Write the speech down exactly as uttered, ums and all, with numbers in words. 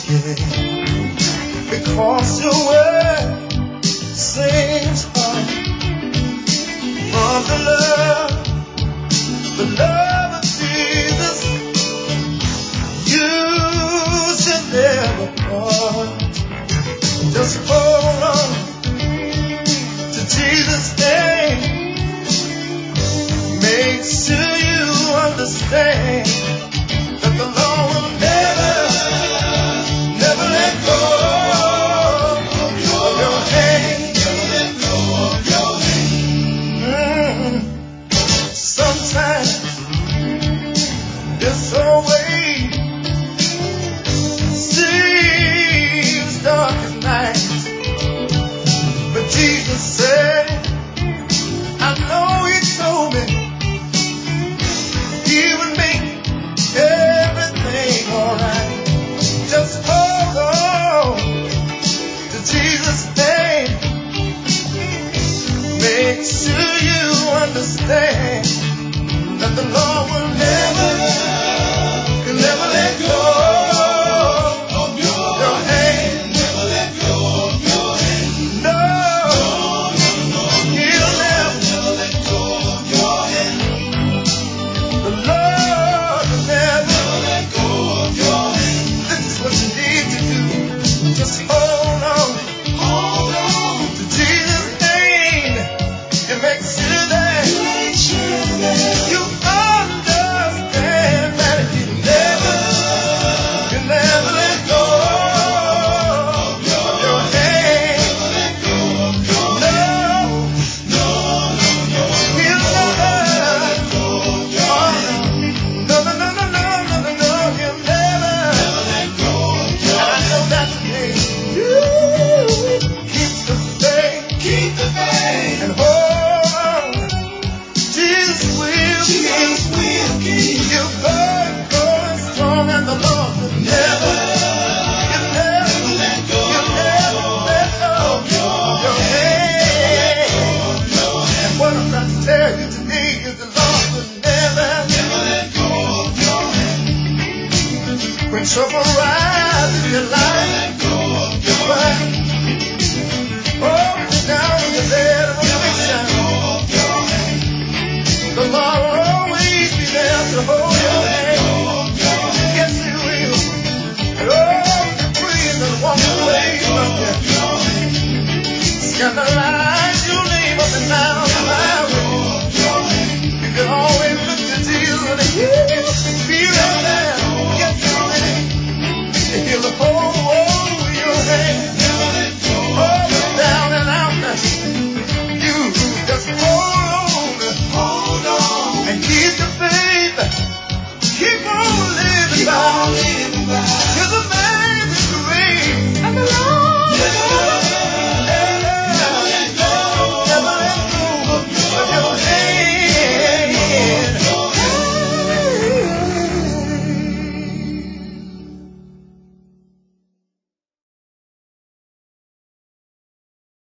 Because your word seems hard from the love, the love of Jesus. You should never part. Just hold on to Jesus' name. Make sure you understand that the Lord will never, never let go of your, of your hand. Never let go of your hand. Mm. Sometimes this whole way seems dark as night, but Jesus said, I know you told me He would make everything alright. Just hold on to Jesus' name. Make sure you understand that the Lord will never, will never let go of your, your hand. Never let go of your hand. No, no, no, no. He'll never, never let go of your hand. The Lord will never, never let go of your hand. This is what you need to do. Just hold on, hold on to Jesus' name, and make sure that you understand that He never, He never let go of your, your hand. No, no, no, no. He'll never let go of your hand. No, no, no, no, no, no, no, no. He'll never let go of your hand. And I know that's the case. You keep the faith, keep the faith, and hold on. Jesus will, Jesus will keep you going, going strong, and the Lord will never, He'll never let go, He'll never let go of your hand. And what I'm trying to tell you today is the Lord will never, never let go of your hand. When trouble rises in your life, let go of your hand. Oh, you're down in your bed, and the Lord will always be there to hold your hand. Yes, He will. And oh, you're free and walk away from you. Scandalize.